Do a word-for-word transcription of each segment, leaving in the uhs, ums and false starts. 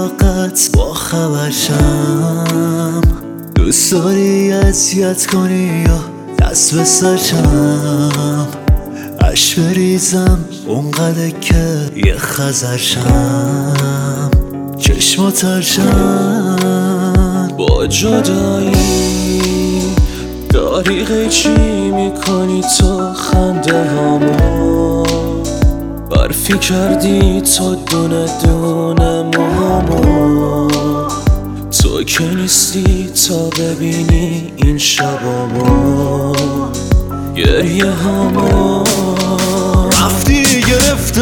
فقط با خبرشم. دوست داری اذیت کنی یا دست به سرشم، عشق بریزم اونقدر که یه خزرشم، چشم ترشم. با جدایی داری قیچی میکنی تو خنده هامو، برفی کردی تو دونه دونه موهامو. تو که نیستی تا ببینی این شبامو، گریه هامو. رفتی گرفته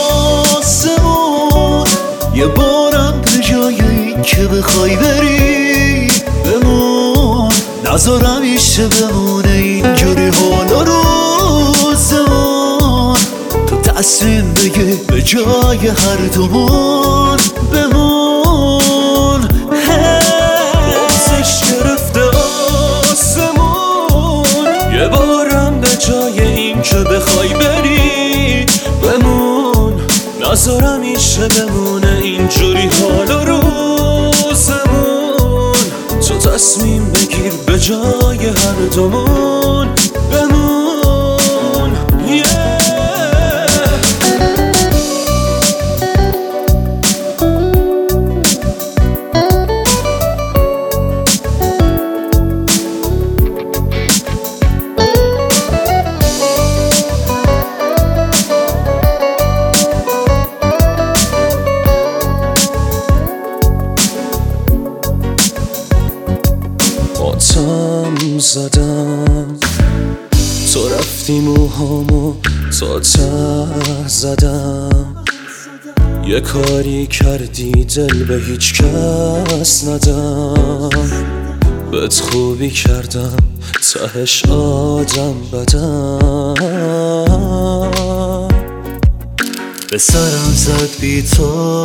آسمون، یه بارم به جای این که بخوای بری بمون. نذارم ایشه بمونه اینجوری حالا روزمون. تو تصمیم بگی به جای هر دومون بمون. بغزش گرفته آسمون، یه بارم به جای این که بخوای بری بمون. نذارم ایشه بمونه اینجوری حالا روزمون. تو تصمیم بگیر به جای هر دومون بمون. yeah. آتم زدم تو رفتی موهامو تا ته زدم. یه کاری کردی دل به هیچ کس ندم. بهت خوبی کردم تهش آدم بدم. به سرم زد بی تو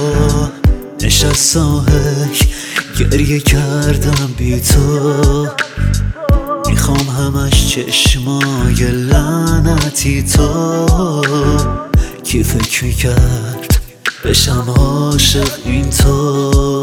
نشستم هک، گریه کردم بی تو. میخوام همش چشمای لعنتی تو. کی فکر میکرد بشم عاشق این تو.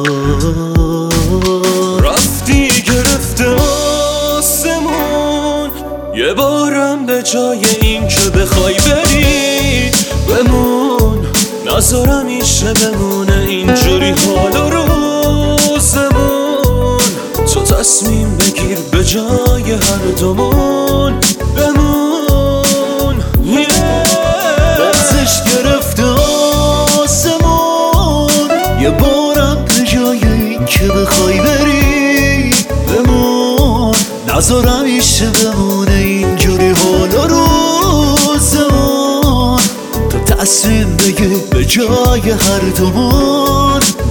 رفتی گرفته آسمون، یه بارم به جای این که بخوای بری بمون. نذارم ایشه بمونه اینجوری حالا روزمون. تو تصمیم بگیر به جای هر دومون بمون. بغزش گرفته آسمون، یه بارم به جای این که بخوای بری بمون. نذارم ایشه بمونه اینجوری حالا روزمون. تو تصمیم بگیر به جای هر دومون